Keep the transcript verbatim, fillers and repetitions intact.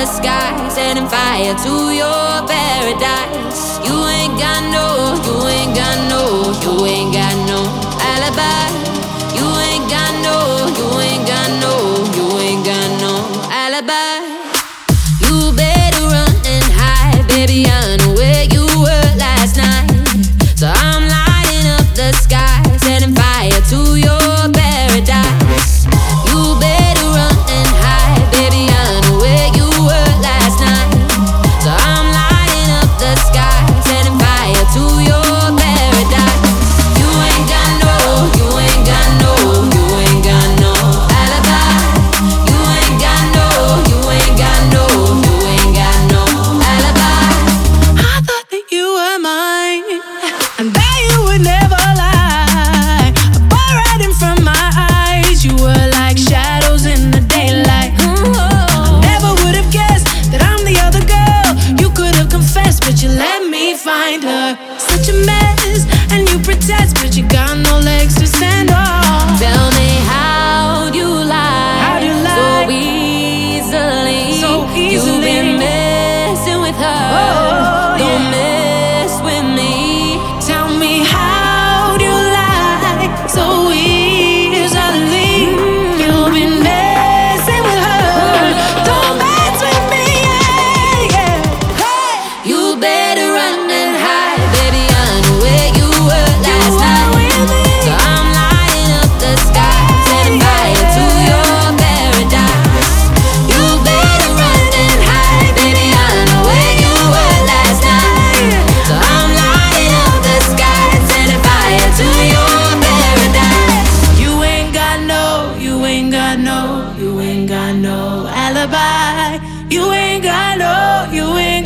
sky, setting fire to your paradise. You ain't got no, you ain't got no, you ain't got no alibi. You ain't got no, you ain't got no, you ain't got no alibi. You better run and hide, baby, I know where you were last night. So I'm lighting up the sky, setting fire to your paradise. You better run and hide, baby, I know where you were last night. So I'm lighting up the sky, setting fire to your paradise. You ain't got no, you ain't got no, you ain't got no alibi. You ain't got no, you ain't got no, you ain't got no alibi. I thought that you were mine, and that you would never lie. A bar right in front of my eyes. You were like shadows in the daylight. I never would have guessed that I'm the other girl. You could have confessed, but you let me find her. Such a mess, and you protest, but you got no legs to stand on. Tell me how you lie, How'd you lie? so easily. So easily. You've been messing with her. Oh, Don't yeah. mess with me. Tell me how you lie so easily. You've been messing with her. Don't mess with me, yeah, yeah. Hey. You better run and hide, baby, I know where you were last night. So I'm lighting up the sky, setting fire to your paradise. You better run and hide, baby, I know where you were last night. So I'm lighting up the sky, setting fire to your paradise. You ain't got no, you ain't got no, you ain't got no alibi. You ain't got no, you ain't